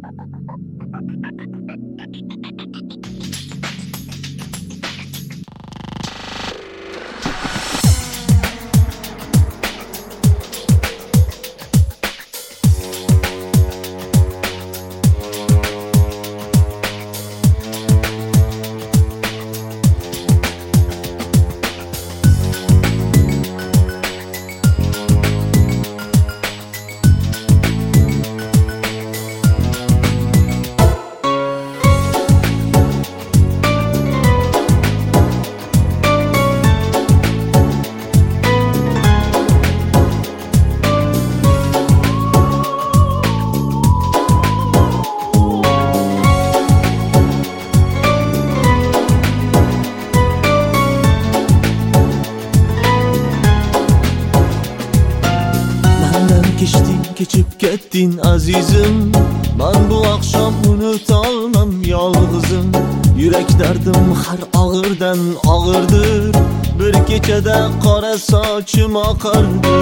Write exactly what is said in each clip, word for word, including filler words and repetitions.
Kechib ketdin azizim, ben bu akşam unutolmam yolg'izim. Yurak dardim har og'irdan og'irdir, bir kechada qora sochim oqardi.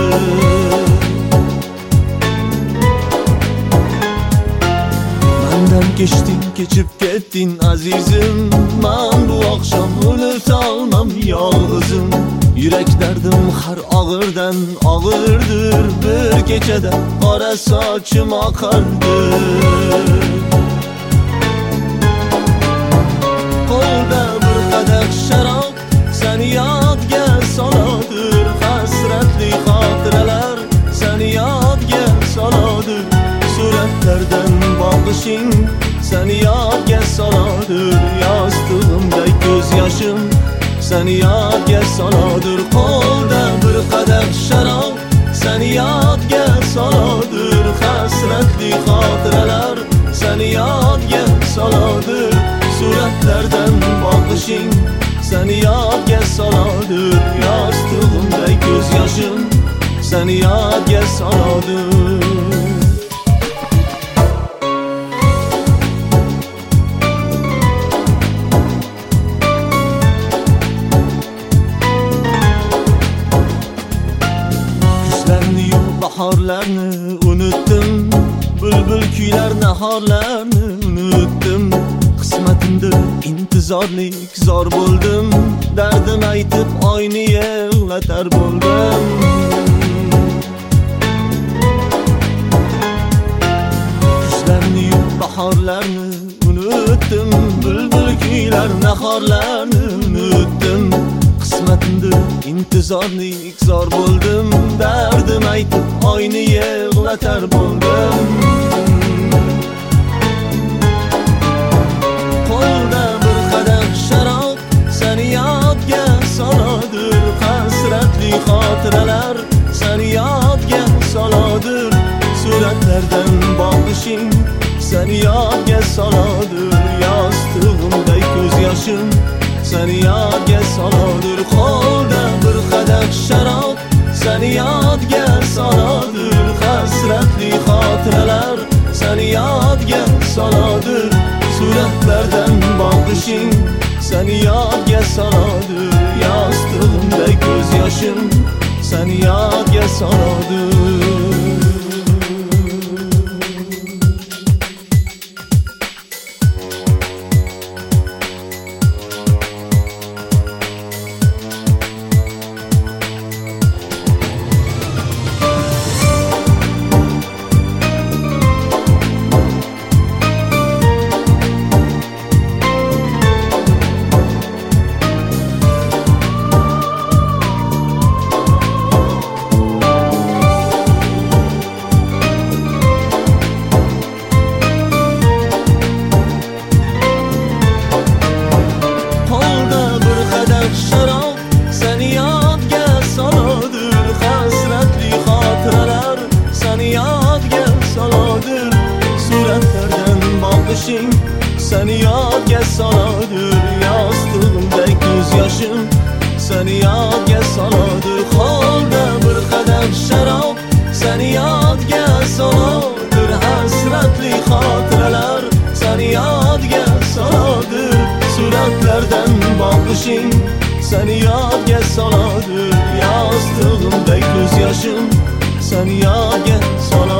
Mendan kechdin, kechib ketdin azizim, ben bu akşam unutolmam yolg'izim. Yurak dardim har og'irdan og'irdir, bir kechada qora sochim oqardi. Qo'lda bir qadah sharob seni yodga soladir, hasratli xotiralar seni yodga soladir. Suratlardan boqishing seni yodga soladir, yostig'imday ko'z yoshim seni yodga soladir. Qo'lda bir qadah sharob seni yodga soladir, hasratli xotiralar seni yodga soladir. Suratlardan boqishing seni yodga soladir, yostig'imday ko'z yoshim seni yodga soladir. Bahorlarni unutdim, bulbul kuylar nahorlarni unutdim. Qismatimda intizorlik zor bo'ldim, dardim aytib oyni yig'latar bo'ldim. Kuzlarni bahorlarni unutdim, bulbul kuylar nahorlarni unutdim. Qismatimda intizorlik zor bo'ldim, dardim aytib oyni yig'latar bo'ldim. Qo'lda bir qadah sharob seni yodga soladir, hasratli xotiralar seni yodga soladir. Suratlardan boqishing seni yodga soladir, yostig'imday ko'z yoshim seni yodga soladir. Qo'lda bir qadah sharob seni yodga soladir, hasratli xotiralar seni yodga soladir. Suratlardan boqishing seni yodga soladir, yostig'imday ko'z yoshim seni yodga soladir. Seni yodga soladir, yostig'imday ko'z yoshim seni yodga soladir. Qo'lda bir qadah sharob seni yodga soladir, hasratli xotiralar seni yodga soladir. Suratlardan boqishing seni yodga soladir, yostig'imday ko'z yoshim seni yodga soladir.